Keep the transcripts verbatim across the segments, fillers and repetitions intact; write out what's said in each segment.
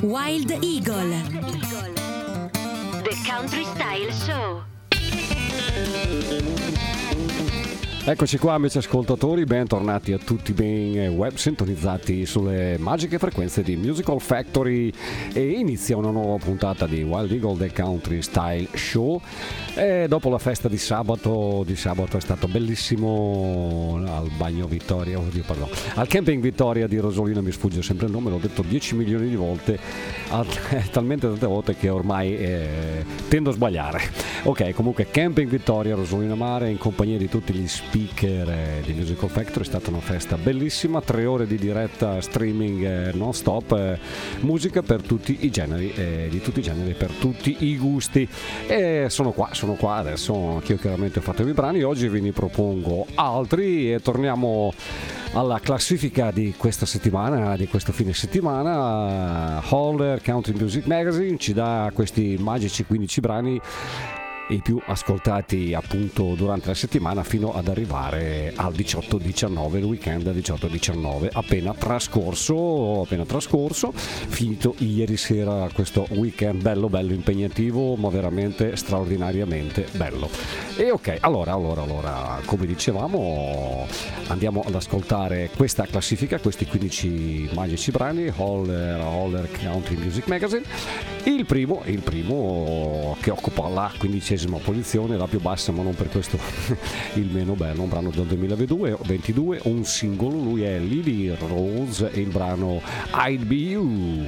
Wild Eagle, The Country Style Show. Eccoci qua amici ascoltatori, bentornati a tutti ben web sintonizzati sulle magiche frequenze di Musical Factory e inizia una nuova puntata di Wild Eagle The Country Style Show. E dopo la festa di sabato, di sabato è stato bellissimo al bagno Vittoria, oddio pardon, al camping Vittoria di Rosolina, mi sfugge sempre il nome, l'ho detto dieci milioni di volte, talmente tante volte che ormai eh, tendo a sbagliare. Ok, comunque camping Vittoria, Rosolina Mare, in compagnia di tutti gli speaker eh, di Musical Factory, è stata una festa bellissima, tre ore di diretta streaming eh, non stop, eh, musica per tutti i generi, eh, di tutti i generi, per tutti i gusti. E sono qua, sono qua adesso, anch'io chiaramente ho fatto i miei brani, oggi ve ne propongo altri e torniamo alla classifica di questa settimana, di questo fine settimana. Holler Country Music Magazine ci dà questi magici quindici brani, i più ascoltati appunto durante la settimana, fino ad arrivare al diciotto diciannove, il weekend diciotto diciannove appena trascorso, appena trascorso, finito ieri sera questo weekend bello bello impegnativo, ma veramente straordinariamente bello. E ok, allora, allora, allora, come dicevamo, andiamo ad ascoltare questa classifica, questi quindici magici brani, Holler, Holler Country Music Magazine. Il primo, il primo che occupa la quindicesima posizione, la più bassa, ma non per questo il meno bello, un brano del duemilaventidue, un singolo, lui è Lily Rose e il brano I'd Be You.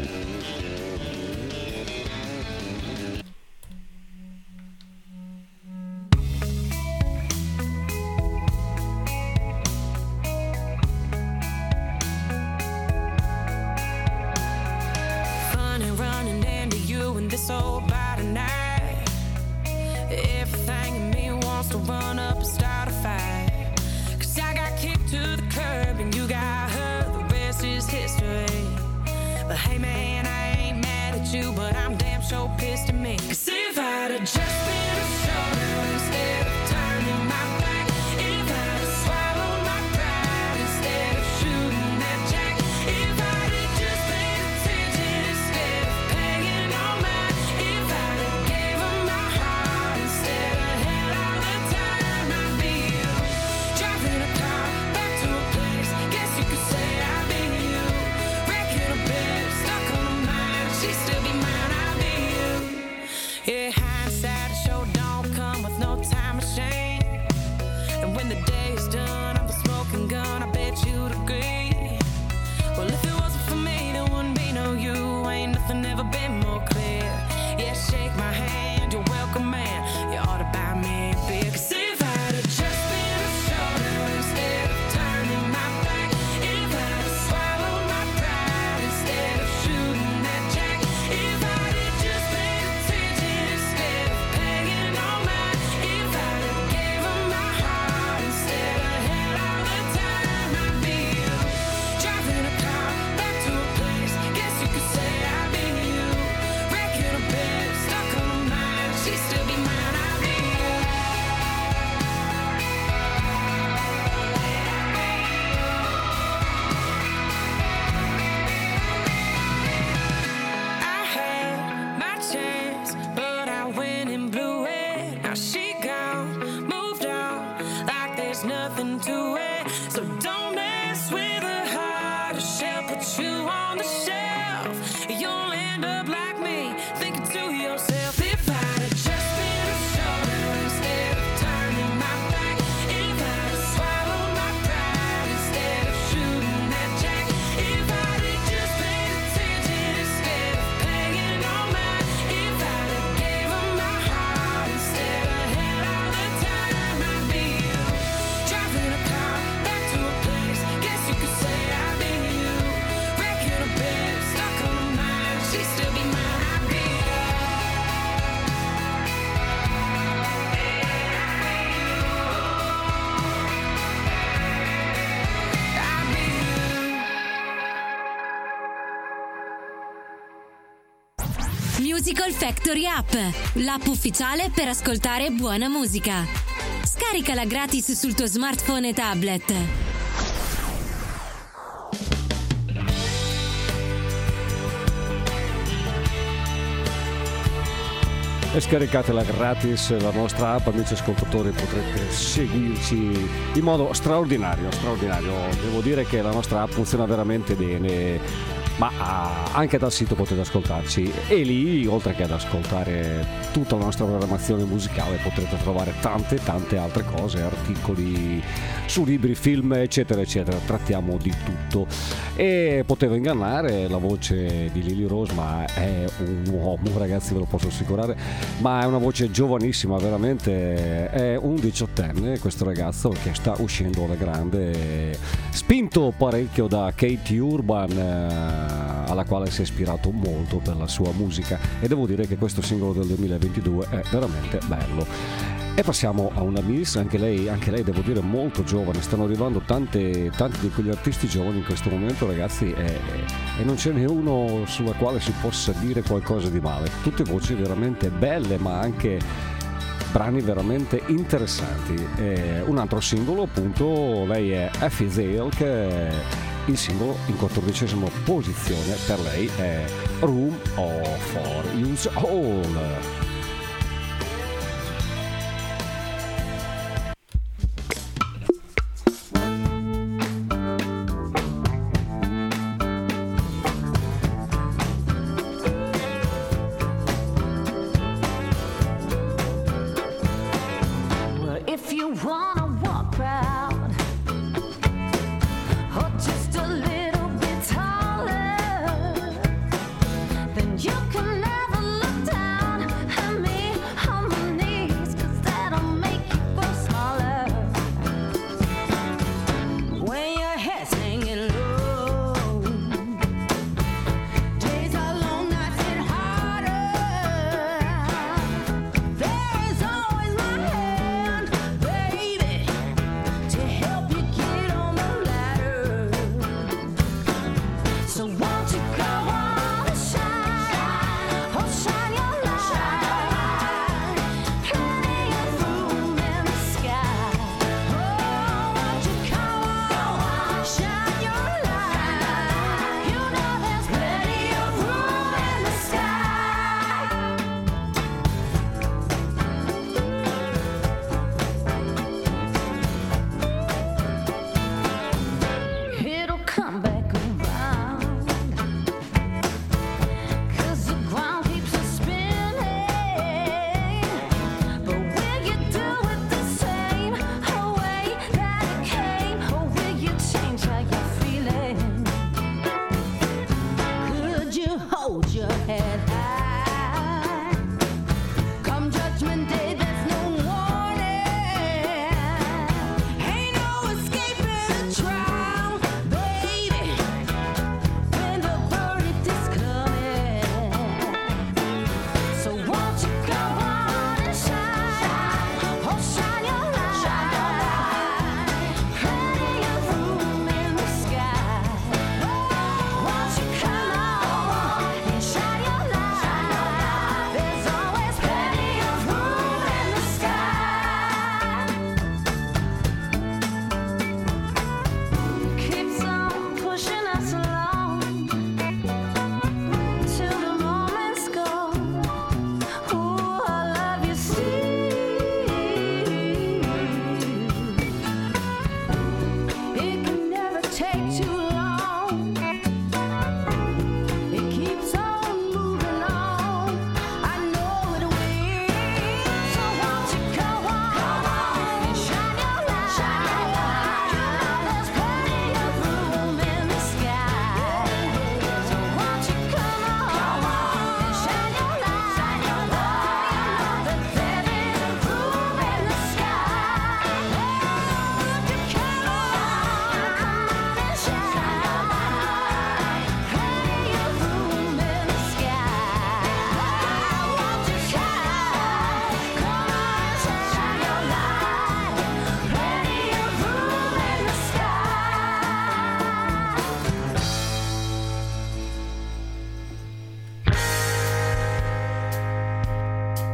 Musical Factory App, l'app ufficiale per ascoltare buona musica. Scaricala gratis sul tuo smartphone e tablet. e scaricatela gratis la nostra app, amici ascoltatori, potrete seguirci in modo straordinario, straordinario. Devo dire che la nostra app funziona veramente bene, ma anche dal sito potete ascoltarci, e lì, oltre che ad ascoltare tutta la nostra programmazione musicale, potrete trovare tante tante altre cose, articoli su libri, film, eccetera eccetera. Trattiamo di tutto, e potevo ingannare la voce di Lily Rose, ma è un uomo, ragazzi, ve lo posso assicurare, ma è una voce giovanissima, veramente. È un diciottenne questo ragazzo che sta uscendo alla grande, spinto parecchio da Kate Urban, alla quale si è ispirato molto per la sua musica, e devo dire che questo singolo del duemilaventidue è veramente bello. E passiamo a una miss, anche lei, anche lei devo dire molto giovane. Stanno arrivando tante, tanti di quegli artisti giovani in questo momento, ragazzi, e, e non ce n'è uno sulla quale si possa dire qualcosa di male. Tutte voci veramente belle, ma anche brani veramente interessanti. E un altro singolo, appunto, lei è Effie Zale, che il singolo in quattordicesima posizione per lei è Room for Us All. You can never look down.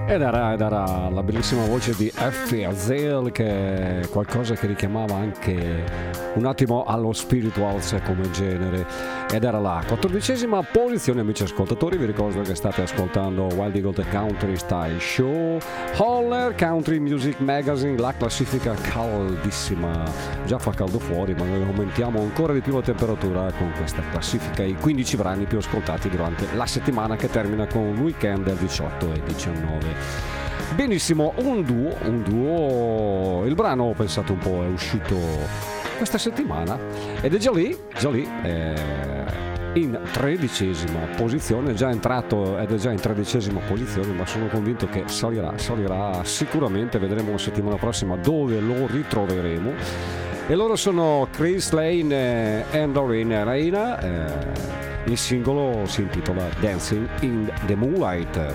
Ed era, ed era la bellissima voce di Effie Azale, che è qualcosa che richiamava anche un attimo allo spirituals come genere. Ed era la quattordicesima posizione, amici ascoltatori. Vi ricordo che state ascoltando Wild Eagle The Country Style Show, Holler Country Music Magazine, la classifica caldissima. Già fa caldo fuori, ma noi aumentiamo ancora di più la temperatura con questa classifica, i quindici brani più ascoltati durante la settimana, che termina con un weekend del diciotto e diciannove. Benissimo, un duo, un duo, il brano, pensate un po', è uscito questa settimana ed è già lì, già lì, eh, in tredicesima posizione, è già entrato ed è già in tredicesima posizione, ma sono convinto che salirà, salirà sicuramente, vedremo la settimana prossima dove lo ritroveremo. E loro sono Chris Lane e Doreen Reina, eh, il singolo si intitola Dancing in the Moonlight.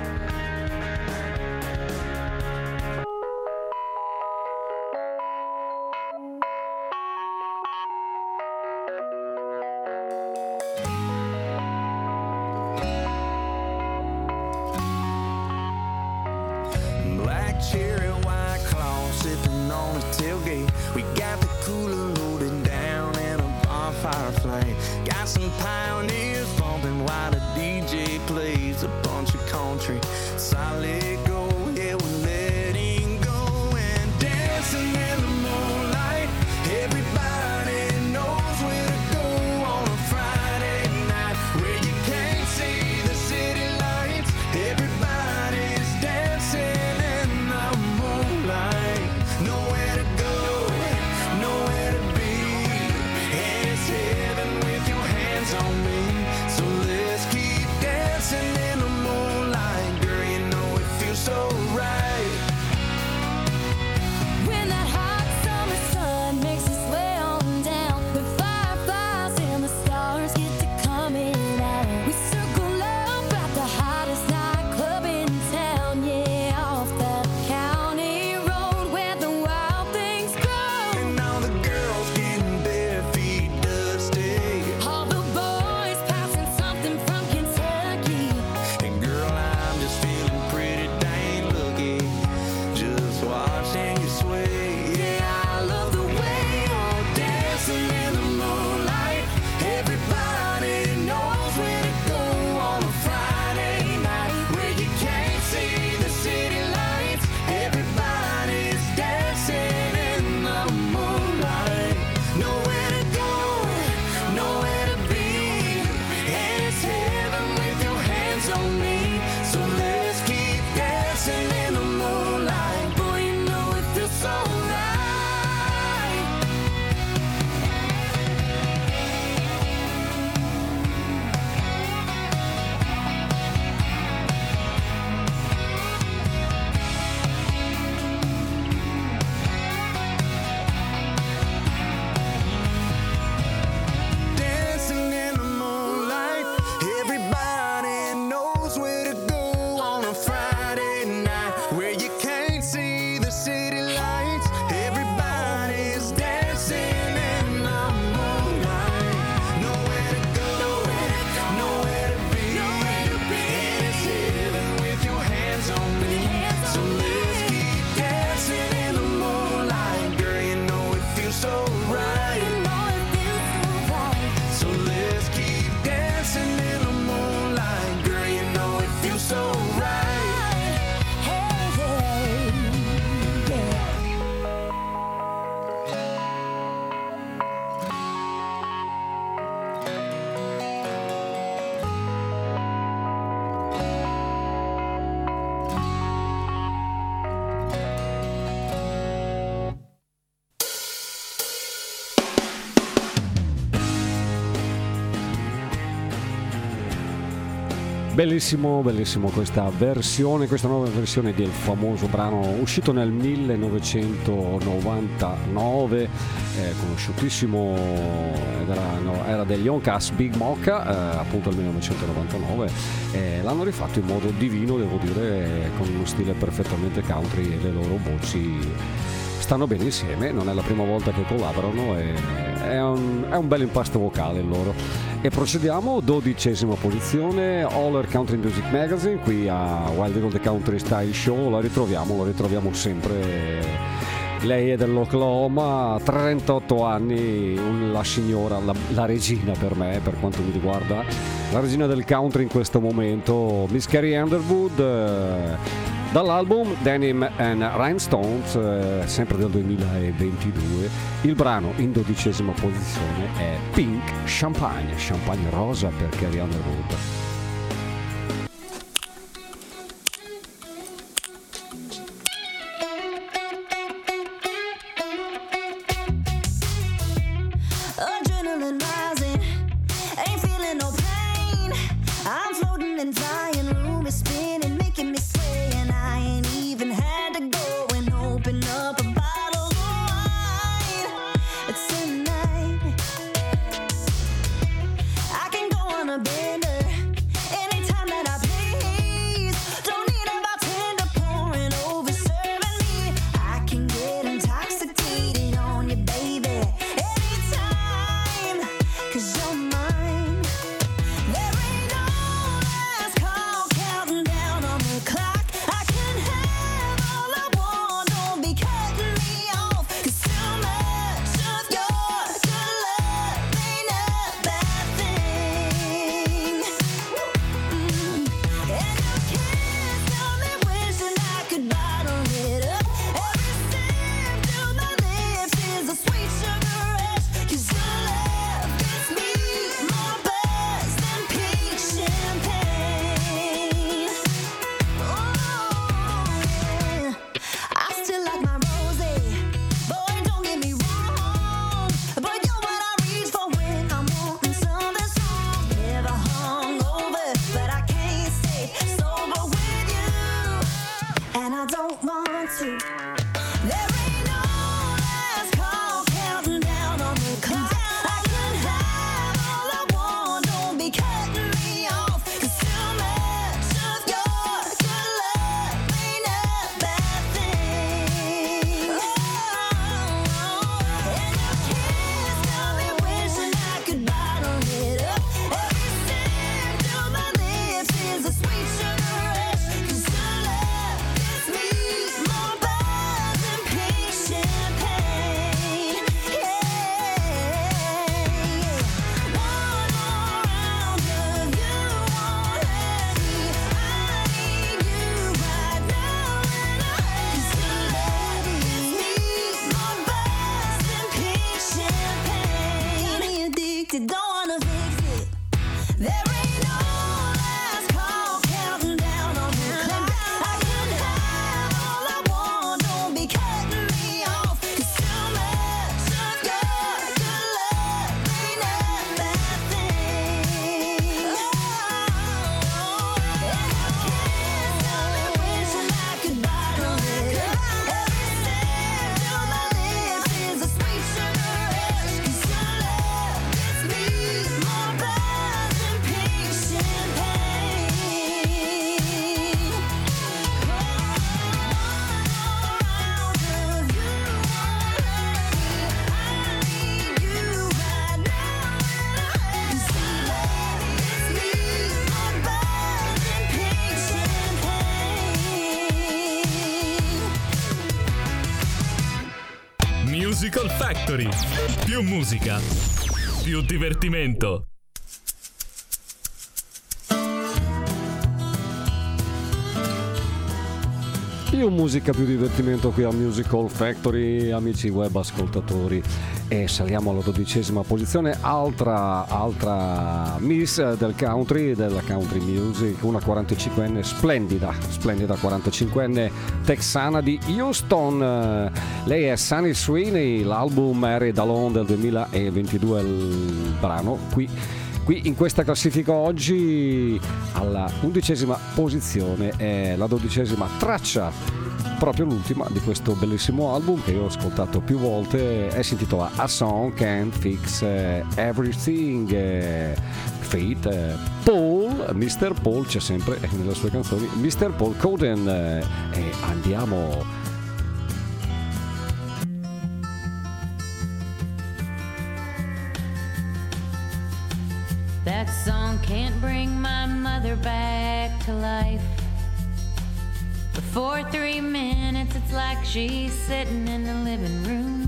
Bellissimo, bellissimo questa versione, questa nuova versione del famoso brano uscito nel millenovecentonovantanove, eh, conosciutissimo, era, no, era degli Yoncas Big Mocca, eh, appunto nel millenovecentonovantanove, eh, l'hanno rifatto in modo divino, devo dire, con uno stile perfettamente country e le loro voci stanno bene insieme, non è la prima volta che collaborano e è un, è un bel impasto vocale loro. E procediamo, dodicesima posizione, All Country Music Magazine, qui a Wild Eagle The Country Style Show, la ritroviamo, la ritroviamo sempre. Lei è dell'Oklahoma, trentotto anni, la signora, la, la regina per me, per quanto mi riguarda, la regina del country in questo momento, Miss Carrie Underwood, eh, dall'album Denim and Rhinestones, eh, sempre del duemilaventidue. Il brano in dodicesima posizione è Pink Champagne, champagne rosa per Carrie Underwood. Musical Factory. Più musica, più divertimento. Più musica, più divertimento qui a Musical Factory, amici web ascoltatori. E saliamo alla dodicesima posizione, altra, altra miss del country, della country music, una quarantacinquenne splendida, splendida quarantacinquenne texana di Houston. Lei è Sunny Sweeney, l'album Married Alone del duemilaventidue, il brano qui. Qui in questa classifica oggi alla undicesima posizione è la dodicesima traccia, proprio l'ultima di questo bellissimo album che io ho ascoltato più volte, e si intitola A Song Can't Fix Everything. Fate, Paul, mister Paul, c'è sempre nelle sue canzoni, mister Paul Coden, e andiamo. can't bring my mother back to life. But for three minutes it's like she's sitting in the living room.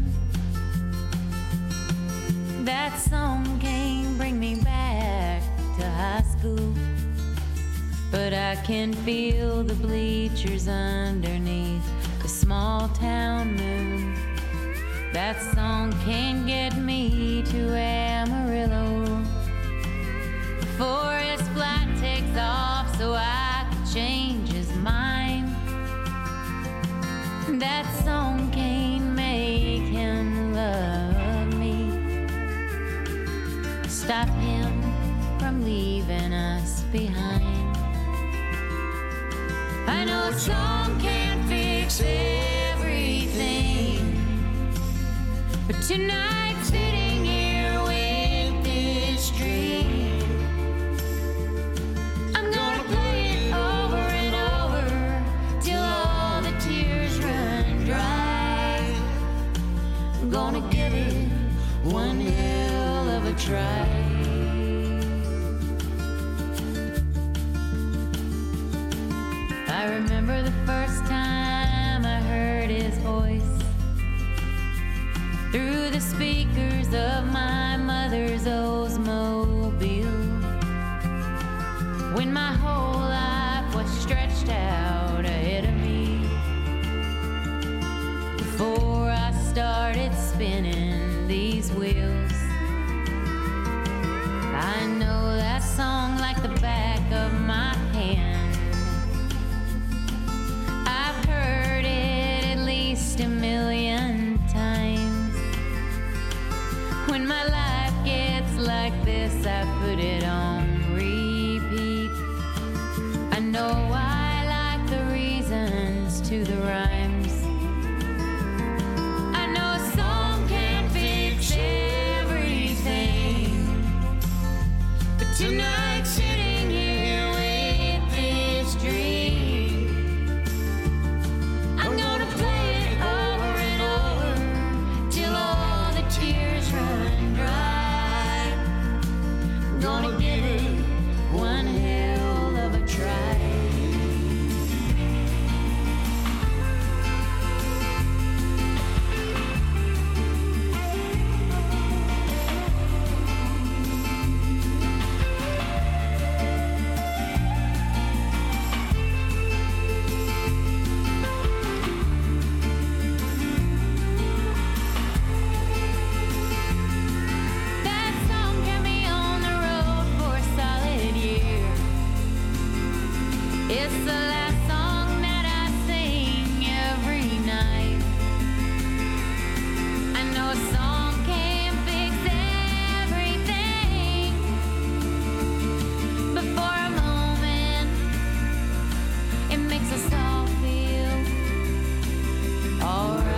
That song can't bring me back to high school, but I can feel the bleachers underneath the small town moon. That song can't get me to Amarillo before his flight takes off so I can change his mind. That song can't make him love me, stop him from leaving us behind. I know a song can't fix everything, but tonight sitting here with this dream, I'm gonna play it over and over till all the tears run dry. I'm gonna give it one hell of a try. I remember the first time I heard his voice through the speakers of my mother's Oldsmobile, when my whole life was stretched out ahead of me. Before I started spinning these wheels, I know that song like the back of my hand. I've heard it at least a million times. When my life gets like this, I put it on repeat. I know I like the reasons to the rhymes. I know a song can't fix everything, but tonight sitting here with this dream, I'm gonna play it over and over till all the tears run dry. I'm gonna give it one hell of a try. That song kept me on the road for a solid year. It's the last song that I sing every night. I know a song can't fix everything, but for a moment it makes us all feel alright.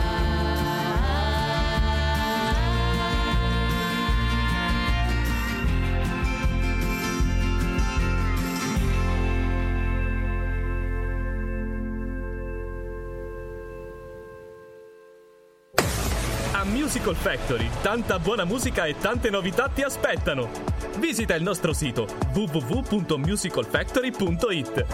A Musical Factory, tanta buona musica e tante novità ti aspettano. Visita il nostro sito w w w punto musical factory punto i t.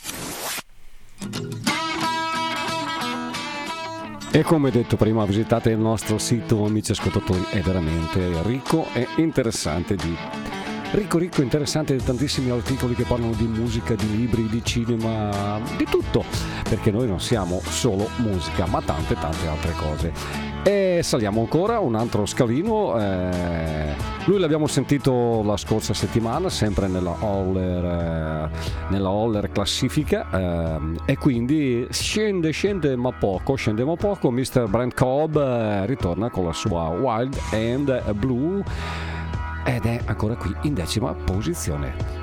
E come detto prima, visitate il nostro sito, amici ascoltatori, è veramente ricco e interessante di ricco ricco interessante di tantissimi articoli che parlano di musica, di libri, di cinema, di tutto, perché noi non siamo solo musica, ma tante tante altre cose. E saliamo ancora un altro scalino, eh, lui l'abbiamo sentito la scorsa settimana sempre nella Holler, eh, nella Holler classifica, eh, e quindi scende scende ma poco scende ma poco mister Brent Cobb, eh, ritorna con la sua Wild and Blue ed è ancora qui in decima posizione.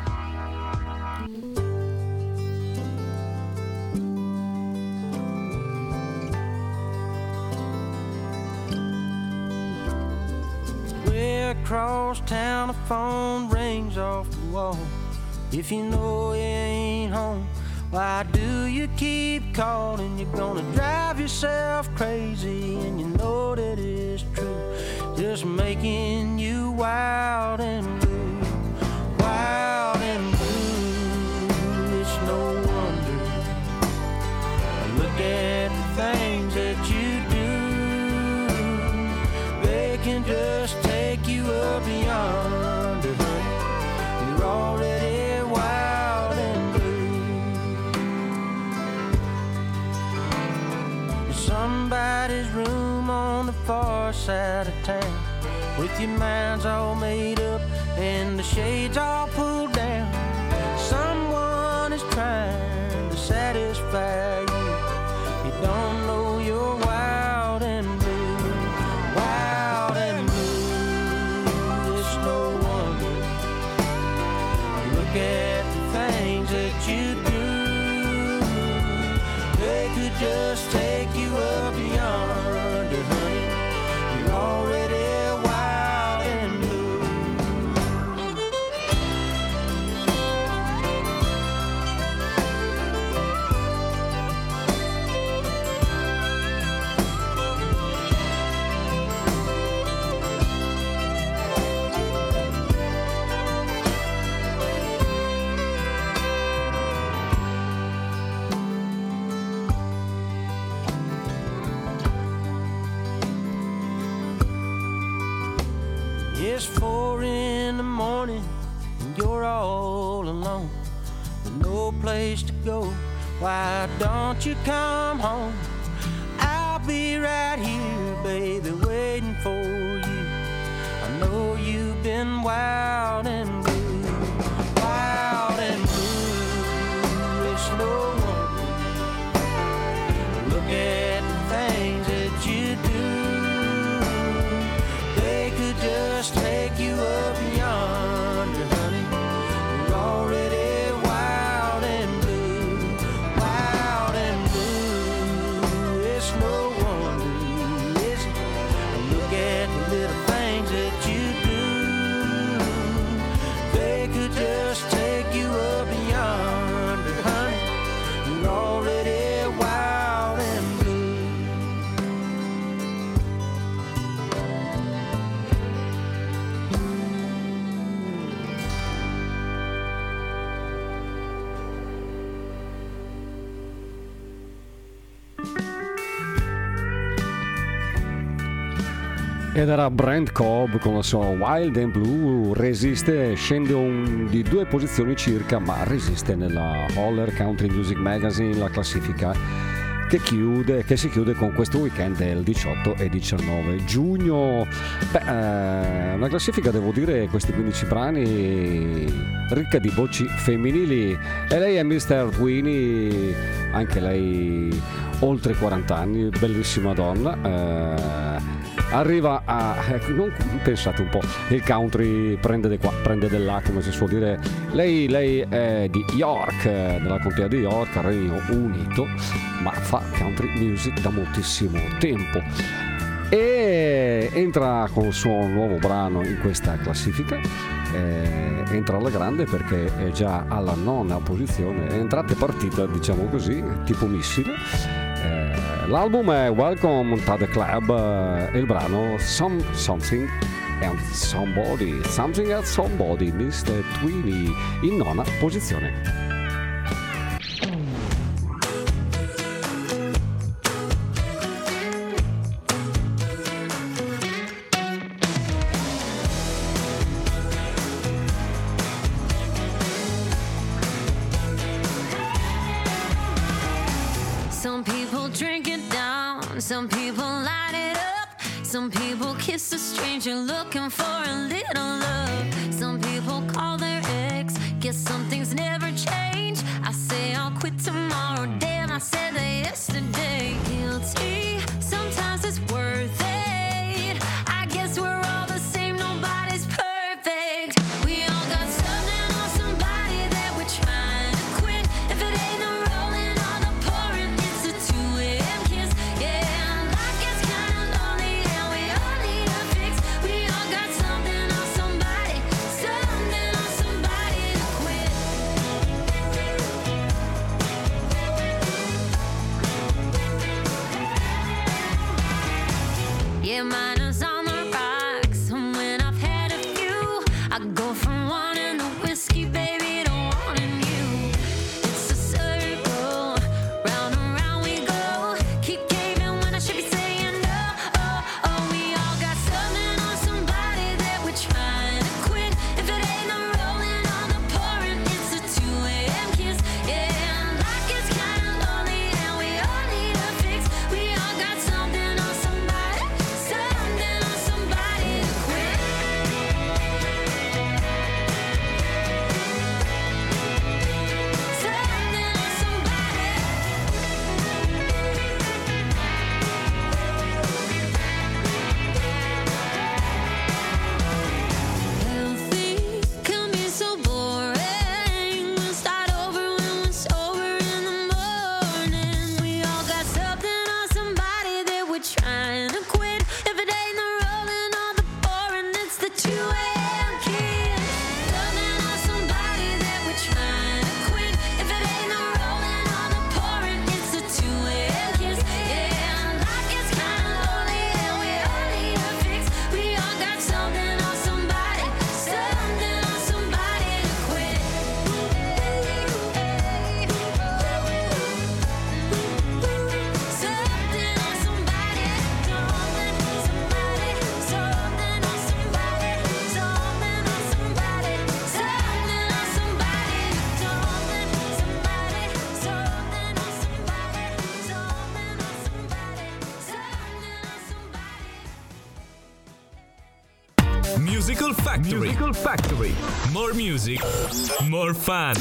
Across town, a phone rings off the wall. If you know you ain't home, why do you keep calling? You're gonna drive yourself crazy, and you know that it's true. Just making you wild and blue. Wild wild and blue. It's no wonder. Look at the things that you do. They can just take you up yonder, honey. You're already wild and blue. In somebody's room on the far side of town, with your minds all made up and the shades all pulled down. Someone is trying to satisfy you. You don't know you're wild and blue, wild and blue. It's no wonder. Look at the things that you do. They could just take you up yonder, honey. You're already It's four in the morning and you're all alone with no place to go. Why don't you come home? I'll be right here, baby, waiting for you. I know you've been wild and blue, wild and blue. It's no wonder. Look at the things that you do. Just take you up yonder, honey. You're already wild and blue, wild and blue. It's no wonder, listen. Look at the little things that you do. They could just take you up yonder, honey. You're already wild and blue. Ed era Brent Cobb con la sua Wild and Blue. Resiste, scende un, di due posizioni circa, ma resiste nella Holler Country Music Magazine, la classifica che chiude, che si chiude con questo weekend del diciotto e diciannove giugno. Beh, eh, una classifica, devo dire, questi quindici brani ricca di voci femminili. E lei è mister Winnie, anche lei oltre quaranta anni, bellissima donna. Eh, arriva a eh, non, pensate un po', il country prende di qua, prende di là, come si suol dire. Lei, lei è di York, della contea di York, Regno Unito, ma fa country music da moltissimo tempo e entra con il suo nuovo brano in questa classifica. Eh, entra alla grande perché è già alla nona posizione, è entrata e partita, diciamo così, tipo missile. Eh, l'album è Welcome to the Club eh, e il brano Some, Something and Somebody, Something and Somebody, mister Twini, in nona posizione. Some people drink it down, some people light it up, some people kiss a stranger looking for a little love. Some people call their ex, guess some things never change. I say I'll quit tomorrow, damn, I said that yesterday. Guilty, sometimes it's worth it. I guess we're all the same, nobody's perfect. We all got something on somebody that we're trying to quit. If it ain't the rolling or the pouring, it's a two a.m. kiss. Yeah, life gets kinda lonely and we all need a fix. We all got something on somebody, something on somebody to quit. Factory. Musical Factory. More music, more fun.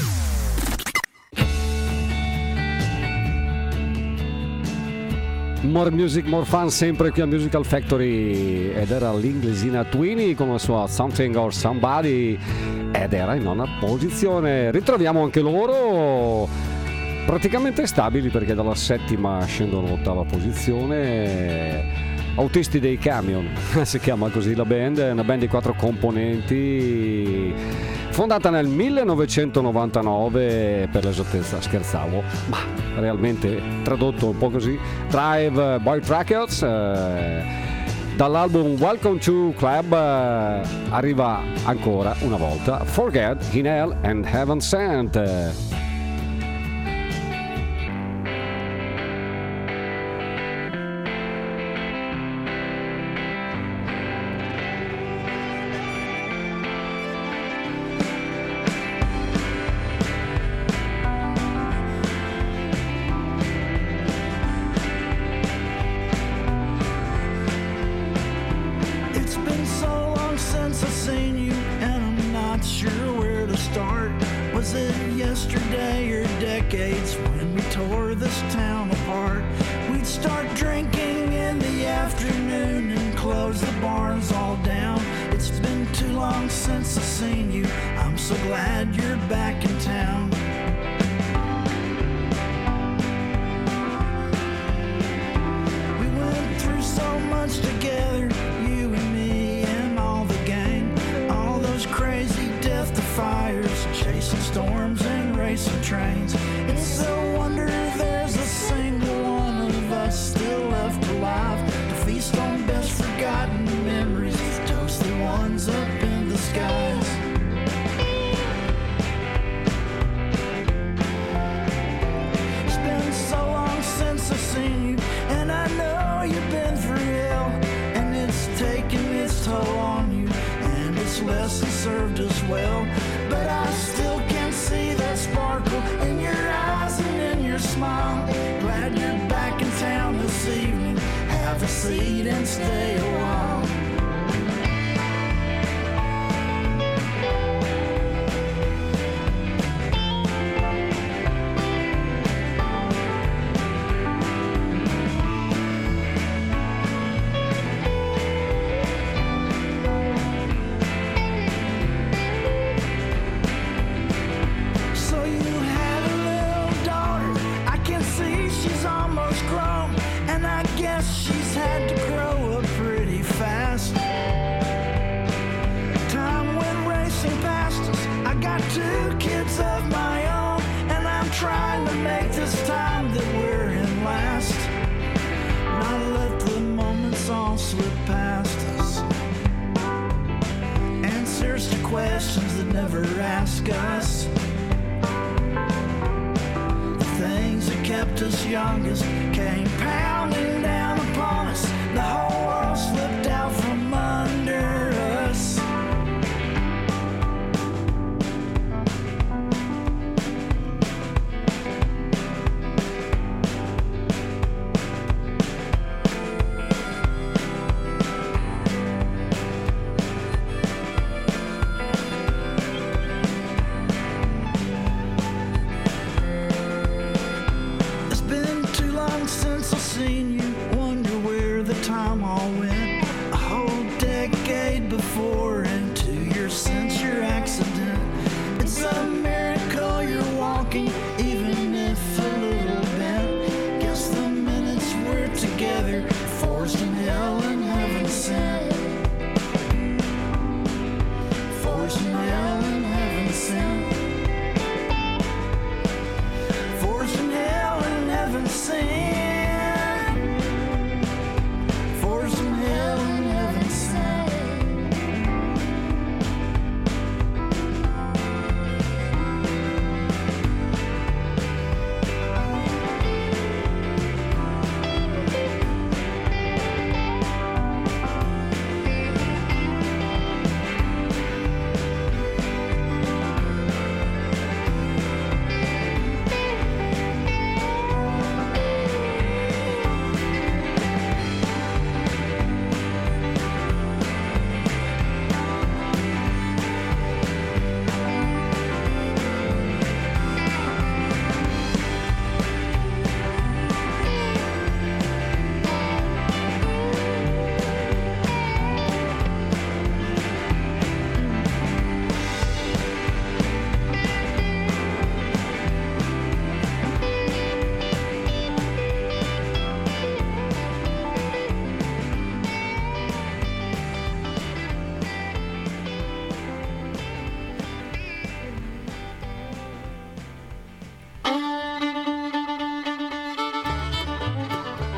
More music, more fun, sempre qui a Musical Factory, ed era l'inglesina Twini con la sua Something or Somebody, ed era in nona posizione. Ritroviamo anche loro praticamente stabili, perché dalla settima scendono all'ottava posizione. Autisti dei Camion, si chiama così la band, è una band di quattro componenti, fondata nel millenovecentonovantanove, per l'esattezza scherzavo, ma realmente tradotto un po' così, Drive Boy Trackers. Eh, dall'album Welcome to Club eh, arriva ancora una volta Forget, In Hell and Heaven Sent.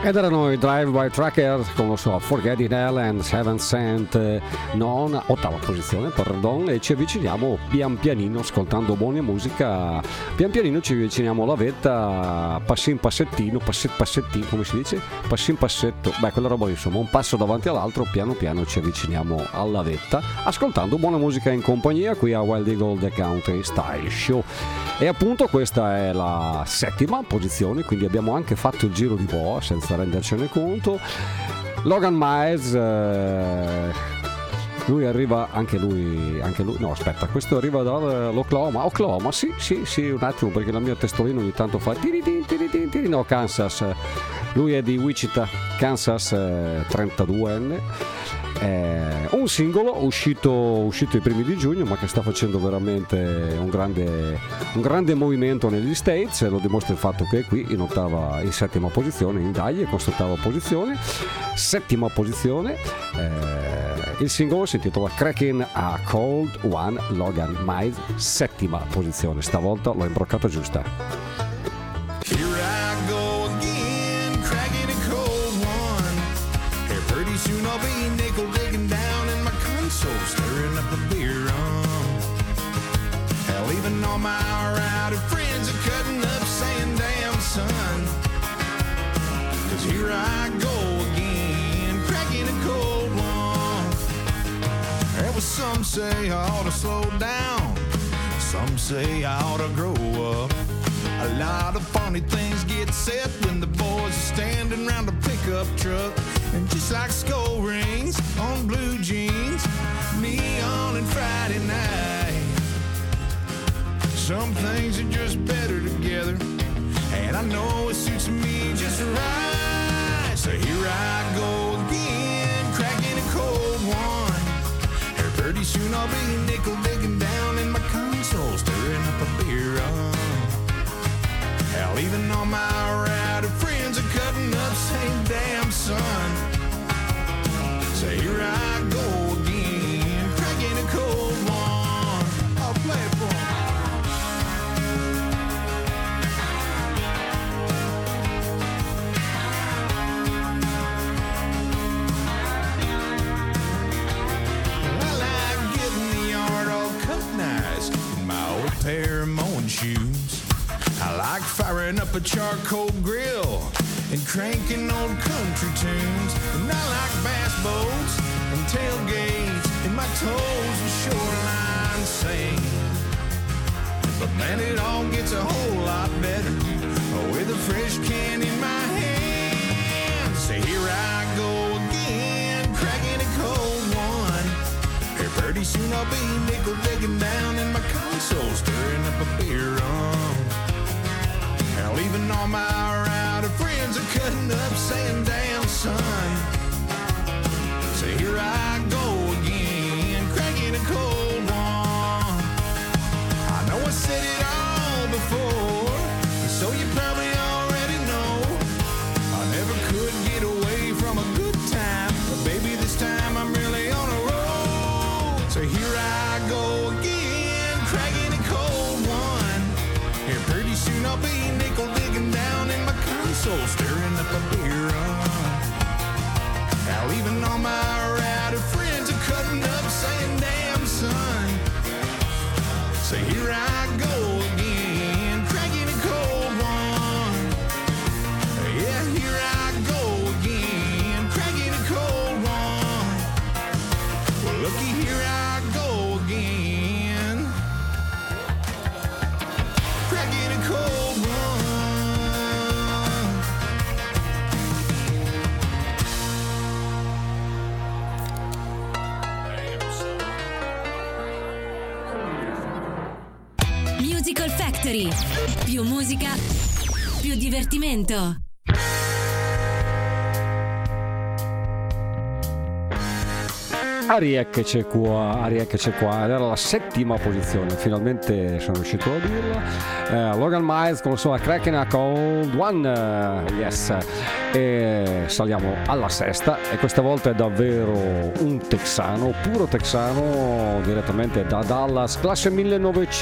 Ed erano i Drive by Trucker con lo so Forgetting Hell and Seven Cent eh, non ottava posizione, pardon, e ci avviciniamo pian pianino, ascoltando buona musica, pian pianino ci avviciniamo alla vetta, passin passettino, passet passettino, come si dice? Passin passetto, beh quella roba insomma, un passo davanti all'altro, piano piano ci avviciniamo alla vetta, ascoltando buona musica in compagnia qui a Wild Eagle The Country Style Show. E appunto questa è la settima posizione, quindi abbiamo anche fatto il giro di boa senza rendercene conto. Logan Miles, eh, lui arriva, anche lui, anche lui, no aspetta, questo arriva dall'Oklahoma, Oklahoma, sì, sì, sì, un attimo perché la mia testolina ogni tanto fa tiritin, tiritin, tiritin, no, Kansas, lui è di Wichita, Kansas, eh, trentaduenne. Eh, un singolo uscito, uscito i primi di giugno, ma che sta facendo veramente un grande, un grande movimento negli States, lo dimostra il fatto che è qui in ottava, in settima posizione, in Daglie con ottava posizione, settima posizione. Eh, il singolo si intitola Cracking a Cold One, Logan Miles, settima posizione, stavolta l'ho imbroccata giusta. Soon I'll be nickel digging down in my console, stirring up a beer rum. Hell, even all my rowdy friends are cutting up, saying, damn son, cause here I go again, cracking a cold one. There was some say I ought to slow down, some say I ought to grow up. A lot of funny things get said when the boys are standing around a pickup truck. And just like skull rings on blue jeans, neon and Friday night, some things are just better together, and I know it suits me just right. So here I go again, cracking a cold one. Here pretty soon I'll be nickel digging down in my console, stirring up a beer rum. Hell, even all my rowdy friends are cutting up, saying, damn son. So here I go again, cracking a cold one. I'll play it for 'em. I like getting the yard all cut nice in my old pair of mowing shoes. I like firing up a charcoal grill and cranking old country tunes. And I like bass boats and tailgates and my toes with shoreline sand. But man, it all gets a whole lot better with a fresh can in my hand. So here I go again, cracking a cold one. Here pretty soon I'll be nickel digging down in my console, stirring up a beer rum. Now even all my rowdy friends are cutting up, saying, damn son. So here I go again, cracking a cold one. I know I said it all before, so you probably already know I never could get away from a good time, but baby this time I'm really on a roll. So here I go again, cracking a cold one. Here pretty soon I'll be nickel digging down in my console, stirring up a beer rum. Now even all my rowdy friends are cutting up, saying, damn son. So here I go again, cracking a cold one. Yeah, here I go again, cracking a cold one. Well, looky, here I go again, cracking a cold one. Musical Factory. Più musica, più divertimento. Ariecchece qua, Ariecchece qua, ed era la settima posizione, finalmente sono riuscito a dirla. Uh, Logan Miles con la sua Cracking a Cold One, uh, yes, e saliamo alla sesta, e questa volta è davvero un texano, puro texano, direttamente da Dallas, classe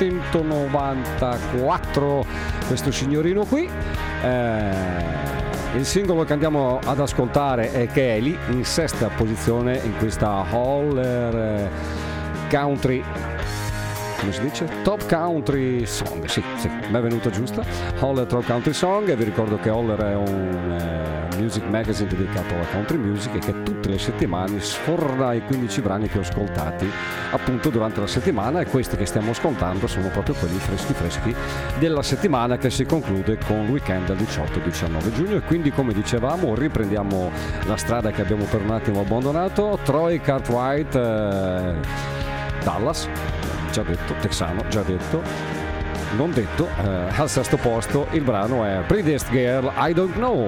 millenovecentonovantaquattro, questo signorino qui. Uh, Il singolo che andiamo ad ascoltare è che è lì in sesta posizione in questa Holler Country, come si dice? Top Country Song, sì, sì, mi è venuta giusta. Holler Top Country Song, e vi ricordo che Holler è un eh, music magazine dedicato alla country music e che tutte le settimane sforna i quindici brani più ascoltati appunto durante la settimana, e questi che stiamo ascoltando sono proprio quelli freschi freschi della settimana che si conclude con il weekend del diciotto e diciannove giugno. E quindi, come dicevamo, riprendiamo la strada che abbiamo per un attimo abbandonato. Troy Cartwright, eh, Dallas, già detto, texano, già detto, non detto, eh, al sesto posto il brano è Prettiest Girl I Don't Know.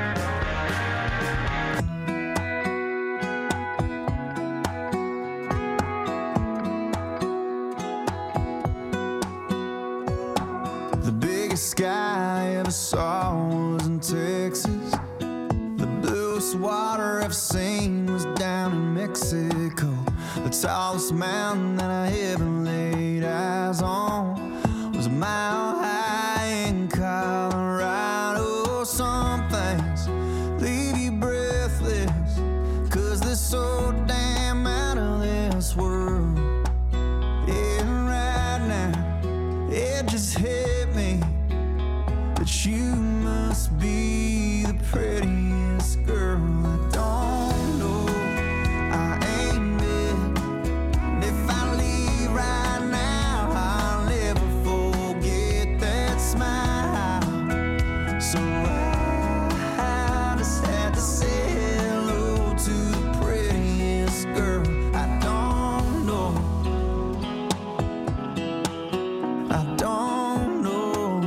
The biggest sky I ever saw was in Texas. The bluest water I've seen was down in Mexico. The tallest mountain that I ever laid eyes on was a mile high in Colorado. Some things leave you breathless, 'cause they're so damn out of this world. And right now, it just hit me that you must be the prettiest girl I don't know. I ain't met. And if I leave right now, I'll never forget that smile. So I just had to say hello to the prettiest girl I don't know. I don't know.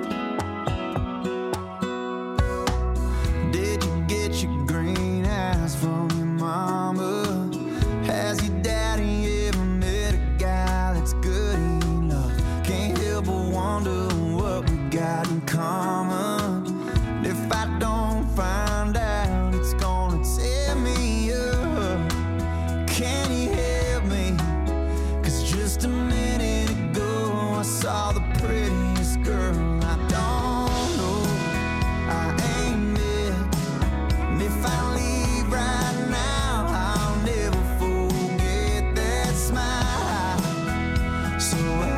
Did you get your green eyes from your mama? Has your daddy ever met a guy that's good enough? Can't help but wonder what we got in common. And if I don't find out, it's gonna tear me up. Can you help me? 'Cause just a minute ago I saw the prettiest girl I don't know. I ain't met. And if I leave right now, I'll never forget that smile. So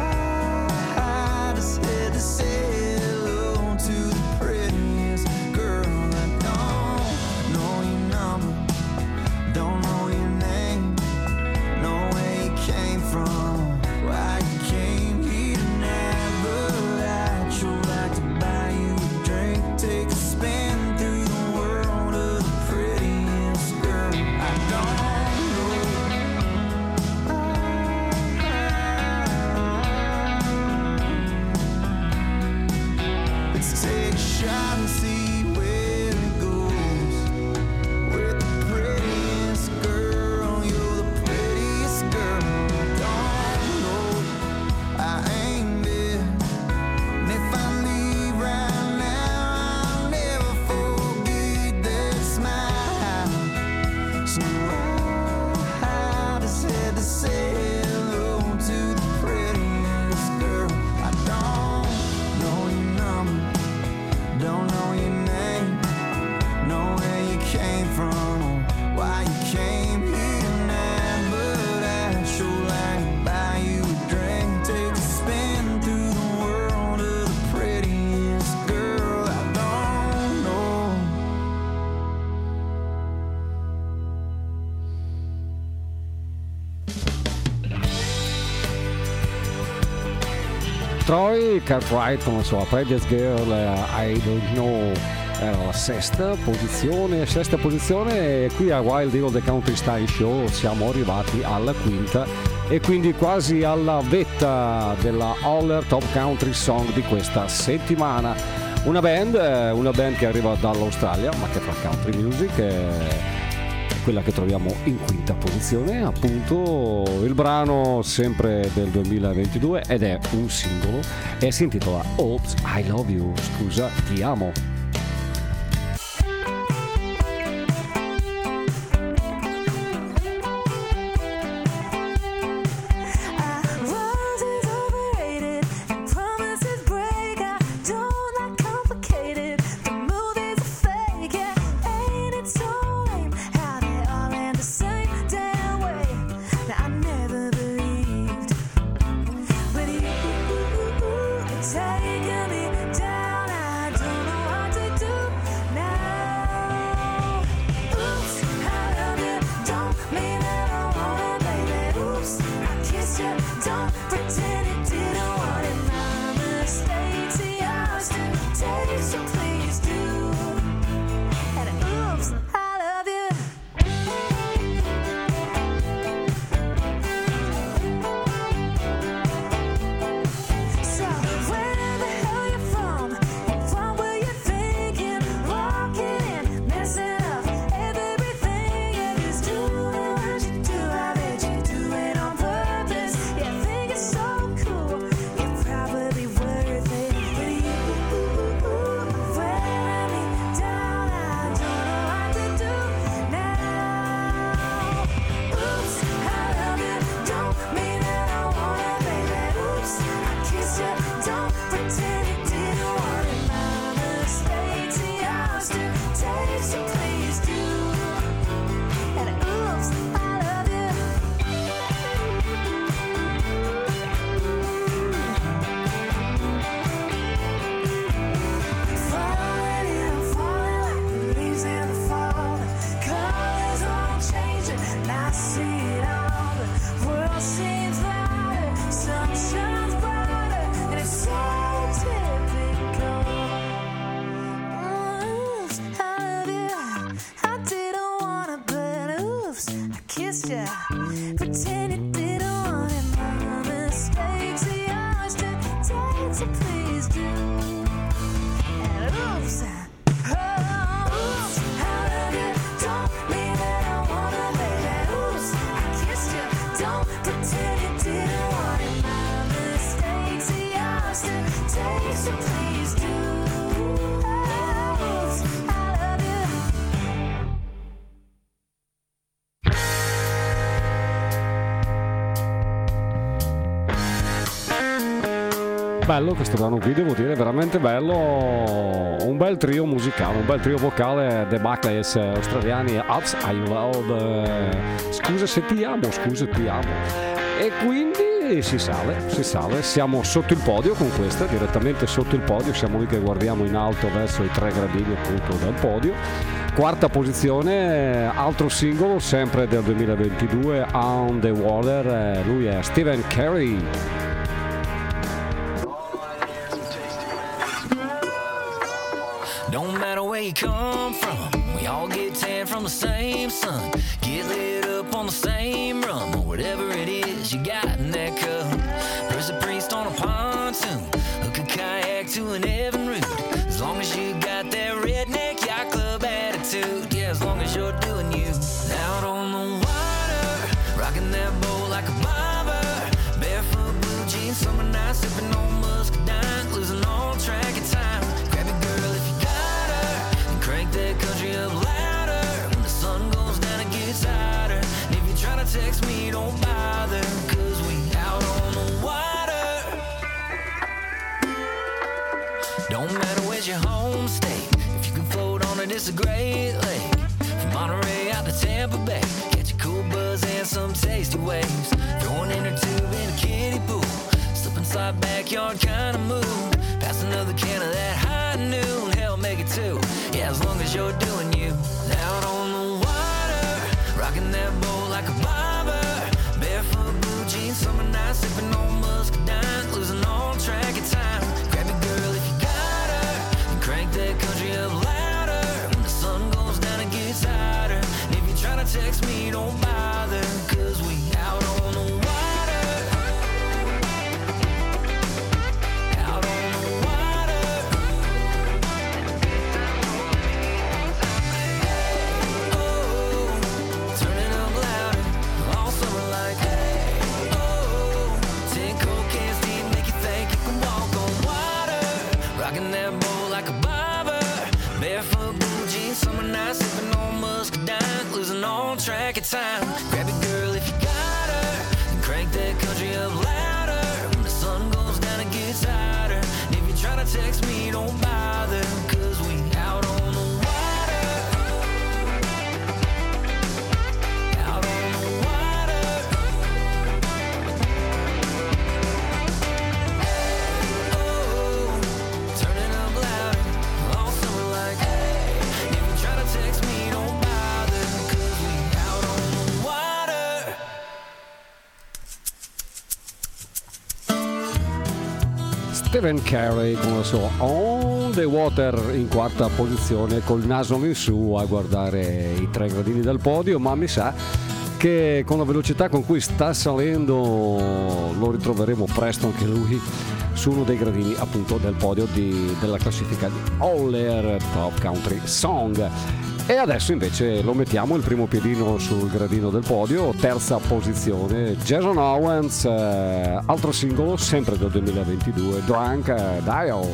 I just had to say hello to the prettiest girl I don't know your number, don't know your name, know where you came from, why you came here tonight. But I'd sure like to buy you a drink, take a spin through the world of the prettiest girl I don't know. Let's take a shot and see where it goes. With the prettiest girl, you're the prettiest girl I don't know. I ain't met. And if I leave right now, I'll never forget that smile. So I just had to say hello to the prettiest girl I don't know your number, don't know your name, know where you came from, why you came here tonight. But I'd sure like to buy you a drink, take a spin through the world of the prettiest girl I don't know. Troy Cartwright con la sua Prettiest Girl I Don't Know era la sesta posizione, sesta posizione, e qui a Wild Eagle The Country Style Show siamo arrivati alla quinta e quindi quasi alla vetta della Holler Top Country Song di questa settimana. Una band, una band che arriva dall'Australia ma che fa country music, è quella che troviamo in quinta posizione, appunto il brano sempre del duemilaventidue ed è un singolo e si intitola Oops I Love You, scusa ti amo. Promises break, I don't like complicated. The movies are fake. taking me down. I don't know what to do now. Oops, I love you, don't mean that I want it, baby. Oops, I kissed you, don't pretend it didn't want it. My mistakes, yours to take, so please do. And oops, I love you. So where the hell you from? What were you thinking? Walking in, messing up everything. And just doing what you do. I bet you do it on purpose. You think it's so cool. You're probably worth it. But you wear me down. I don't know what to do now. Oops, I love you. Don't mean that I want it, baby. Oops, I kissed you. Don't pretend you didn't want it. My mistakes, yours to take, so please do. And oops, I love you. Falling in, falling like the leaves in the fall. Colors won't change it, and I see it all. The world seems louder, sun shines brighter, and it's so typical. Oops, I love you. I didn't wanna, but oops, I kissed you. Pretend you didn't want it. My mistakes are yours to take, so please do. And oops, oh, oops, I love you. Don't mean that I wanna, baby. Oops, I kissed you. Don't pretend you didn't want it. My mistakes are yours to take, so please do. Oops, I love you. Bello questo brano qui, devo dire, veramente bello. Un bel trio musicale, un bel trio vocale, The Buckley's australiani, Ups, I Love, eh, scusa se ti amo, scusa ti amo. E quindi si sale, si sale, siamo sotto il podio con questa, direttamente sotto il podio, siamo lì che guardiamo in alto verso i tre gradini appunto dal podio. Quarta posizione, altro singolo, sempre del duemilaventidue, On the Water, eh, lui è Stephen Carey. Don't matter where you come from, we all get tan from the same sun. Get lit up on the same rum, or whatever it is you got in that cup. Press a priest on a pontoon, hook a kayak to an Evan route. As long as you got that redneck yacht club attitude, yeah, as long as you're doing you. Out on the water, rocking that boat like a bobber. Barefoot blue jeans, summer night, sipping on muscadine, losing all track of time. Grab it, girl, if you got her, and crank that country up louder. When the sun goes down, it gets hotter. And if you're trying to text me, don't bother, cause we out on the water. Don't matter where's your home state, if you can float on it, it's a great lake. From Monterey out to Tampa Bay, catch a cool buzz and some tasty waves. Throwing in her tube in a kiddie pool, slip inside backyard kind of mood. Pass another can of that high noon, hell make it two. Yeah, as long as you're doing you. Out on the water, rocking that boat like a bobber. Barefoot blue jeans, summer night, sipping on muscadine, losing all track of time. Grab it, girl, if you got her, and crank that country up louder. When the sun goes down, it gets hotter. And if you're trying to text me, don't bother, cause we out on the water. Out on the water. Oh, turn it up louder, all summer like, oh, ten cold cans deep, make you think you can walk on water. Rocking that boat like a bobber. Barefoot blue jeans, summer night, sipping on muscadine, losing all track of time. Grab it, girl, if you got her, and crank that country up louder. When the sun goes down, it gets hotter. And if you're trying to text me, don't bother, cause we out on the water. Out on the water. Oh, Stephen Carey con il suo On the Water in quarta posizione, col naso in su a guardare i tre gradini del podio, ma mi sa che con la velocità con cui sta salendo lo ritroveremo presto anche lui su uno dei gradini appunto del podio di, della classifica di All Air Top Country Song. E adesso invece lo mettiamo il primo piedino sul gradino del podio, terza posizione, Jason Owens, eh, altro singolo sempre del duemilaventidue, Drunk Dial.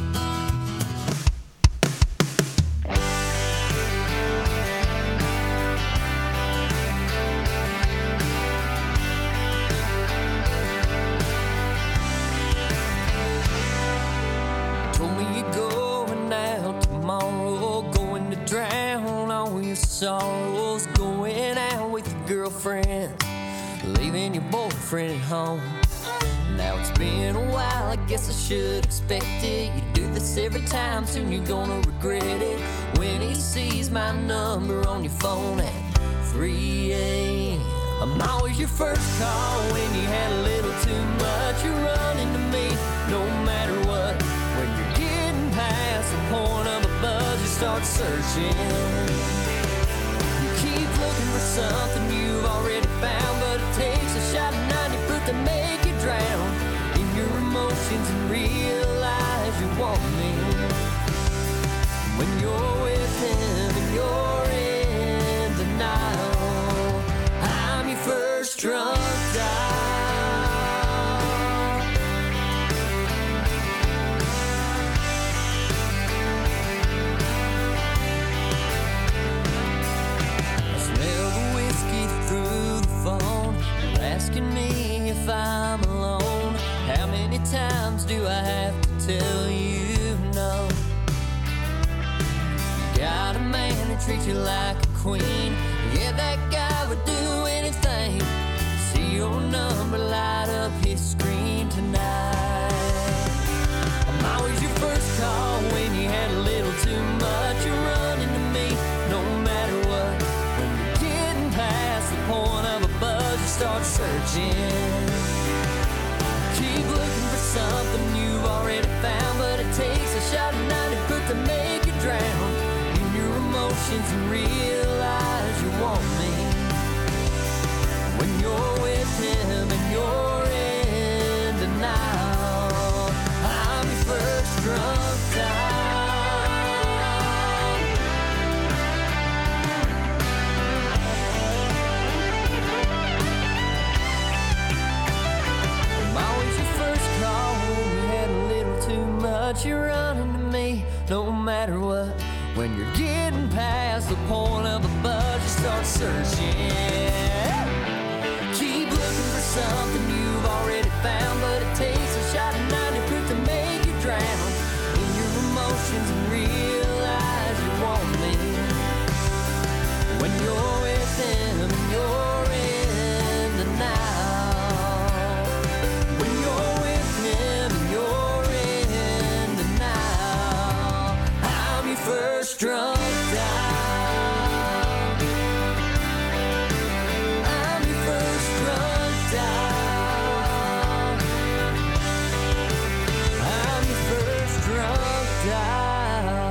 Sorrows, going out with your girlfriend, leaving your boyfriend at home. Now it's been a while, I guess I should expect it. You do this every time, soon you're gonna regret it. When he sees my number on your phone at three a.m. I'm always your first call when you had a little too much. You're running to me no matter what. When you're getting past the point of a buzz, you start searching. Looking for something you've already found, but it takes a shot of ninety proof to make you drown in your emotions and realize you want me. When you're with him and you're in denial, I'm your first drunk dial. Asking me if I'm alone. How many times do I have to tell you no? You got a man who treats you like a queen. Yeah, that guy would do anything. See your number light up his screen tonight. I'm always your first call when you had a little too much. You're running to me no matter what. When you're getting past the point of a buzz, you start searching. Keep looking for something you've already found, but it takes a shot of ninety proof to make you drown in your emotions and realize you want me. When you're with him and you're in denial, I'm your first drunk dial. You're running to me no matter what. When you're getting past the point of a buzz, you start searching. Keep looking for something you've already found, but it takes a shot of ninety proof to make you drown in your emotions and realize you want me. When you're with him and you're in denial. When you're with him and you're first drunk dial. I'm your first drunk dial. I'm your first drunk dial.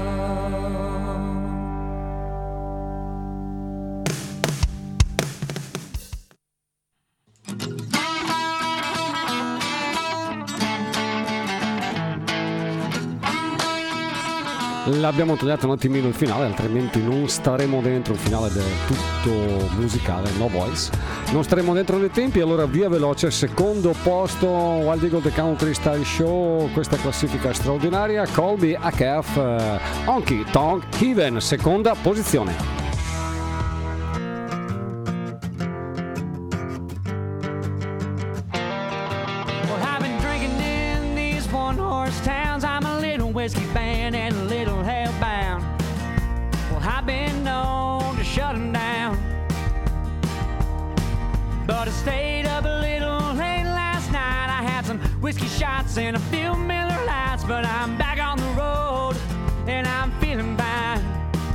L'abbiamo tagliato un attimino il finale, altrimenti non staremo dentro il finale del tutto musicale, no voice. Non staremo dentro nei tempi, allora via veloce, secondo posto, Wild Eagle The Country Style Show, questa classifica straordinaria, Colby Akef, uh, Honky Tonk Heaven, seconda posizione. Whiskey band and a little hellbound. Well, I've been known to shut them down, but I stayed up a little late last night. I had some whiskey shots and a few Miller Lights, but I'm back on the road and I'm feeling fine.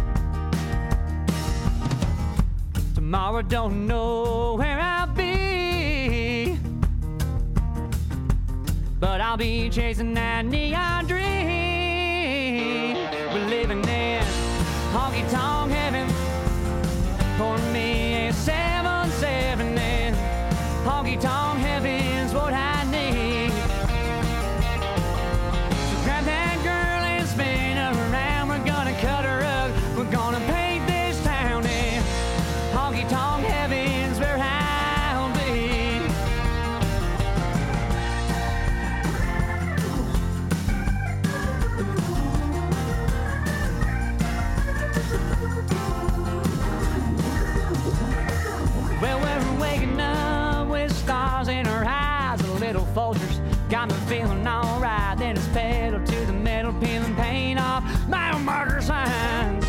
Tomorrow don't know where I'll be, but I'll be chasing that neon dream. We're living in honky-tonk heaven. For me, a seven seven and honky-tonk heaven's what I need. So grab that girl and spin her around. We're gonna cut her up. We're gonna paint this town in honky-tonk heaven's where I'll be. Well, we're waking up with stars in our eyes, the little Folgers got me feeling alright. Then it's pedal to the metal, peeling paint off mile marker signs.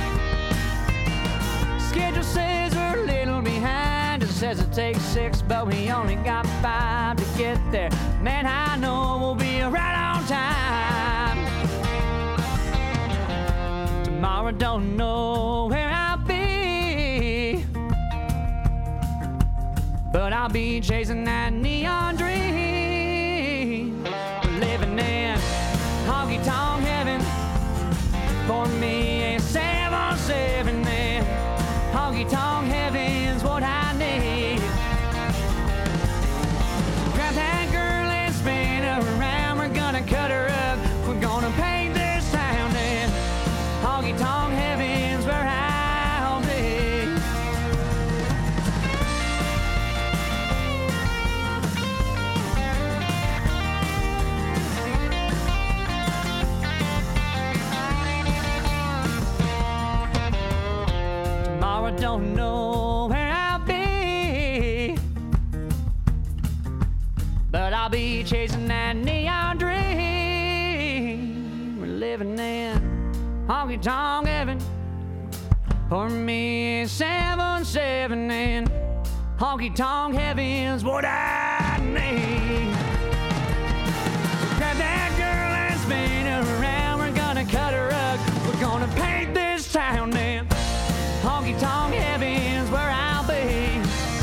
Schedule says we're a little behind. It says it takes six, but we only got five to get there. Man, I know we'll be right on time. Tomorrow don't know where I'll be, but I'll be chasing that neon dream. We're living in honky-tonk heaven. For me, a seven seven and honky-tonk heaven's what I need. Grab that girl and spin her around. We're gonna cut her up. We're gonna paint this town in honky-tonk heaven's where I'll be. Tomorrow I don't know where I'll be, but I'll be chasing that neon dream. We're living in honky-tonk heaven. For me, seven seven and honky-tonk heaven's what I need. Grab that girl and spin her around. We're gonna cut her up. We're gonna paint this town in honky-tonk heaven's where I'll be.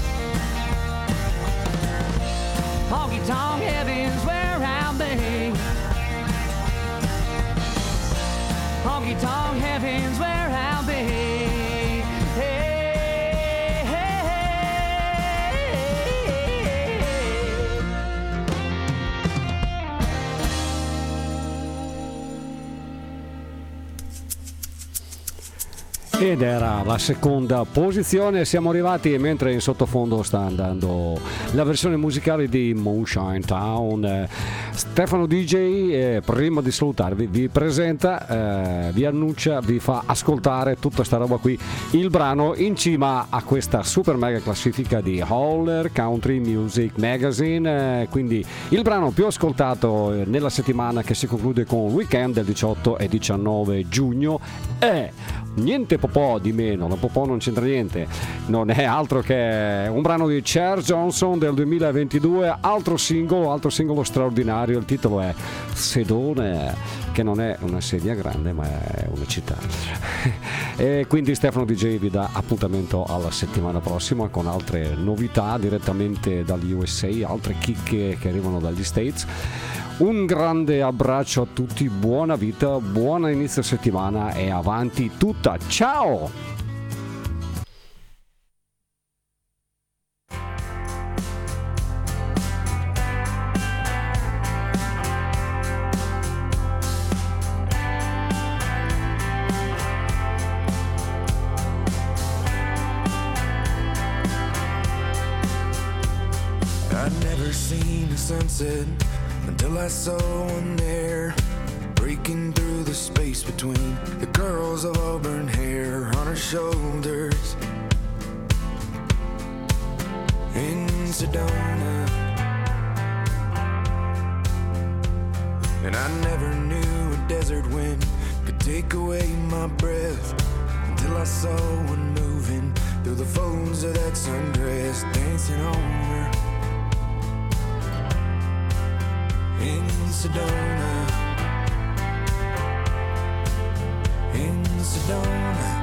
Honky-tonk heaven's where I'll be. Honky-tonk heaven's where I'll be. Hey, hey, Ed era la seconda posizione. Siamo arrivati mentre in sottofondo sta andando la versione musicale di Moonshine Town. Stefano D J, eh, prima di salutarvi, vi presenta, eh, vi annuncia, vi fa ascoltare tutta sta roba qui, il brano in cima a questa super mega classifica di Holler Country Music Magazine, eh, quindi il brano più ascoltato eh, nella settimana che si conclude con il weekend del diciotto e diciannove giugno è niente popò di meno, la popò non c'entra niente, non è altro che un brano di Cher Johnson del duemilaventidue, altro singolo, altro singolo straordinario, il titolo è Sedone, che non è una sedia grande ma è una città. E quindi Stefano D J vi dà appuntamento alla settimana prossima con altre novità direttamente dagli U S A, altre chicche che arrivano dagli States. Un grande abbraccio a tutti, buona vita, buona inizio settimana e avanti tutta, ciao! I'd never seen a sunset until I saw one there, breaking through the space between the curls of auburn hair on her shoulders in Sedona. And I never knew a desert wind could take away my breath until I saw one moving through the folds of that sundress, dancing on her in Sedona, in Sedona.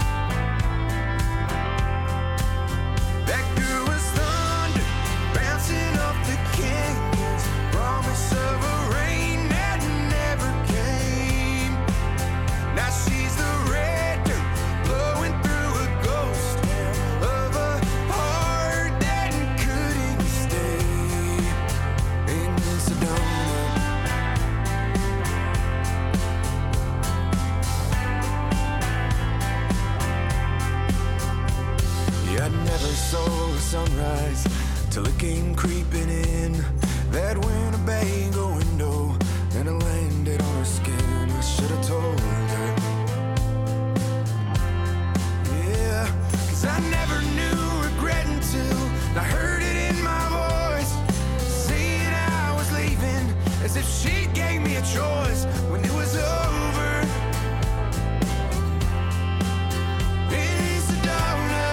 That girl was thunder, bouncing off the canyons, promise of a rain. sunrise till it came creeping in that Winnebago window, and it landed on her skin. I should have told her, yeah, 'cause I never knew regret until I heard it in my voice, saying I was leaving as if she gave me a choice when it was over. In Sedona,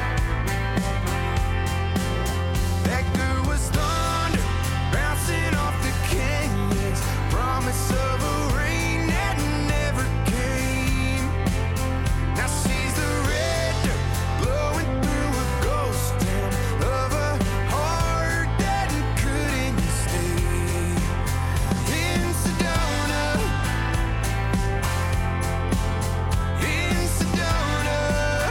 that girl was thunder bouncing off the canyons, promise of a rain that never came. Now she's the red dirt blowing through a ghost town of a heart that couldn't stay. In Sedona, in Sedona.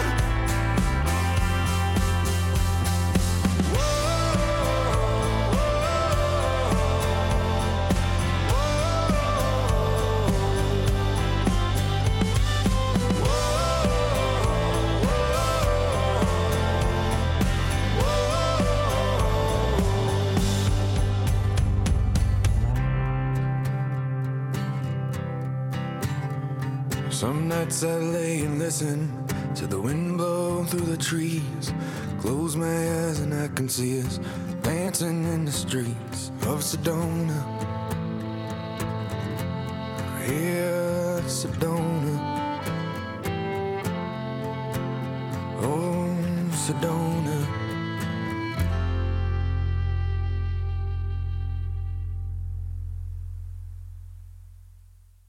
Some nights I lay and listen to the wind blow through the trees. Close my eyes and I can see us dancing in the streets of Sedona. Yeah, Sedona. Oh, Sedona.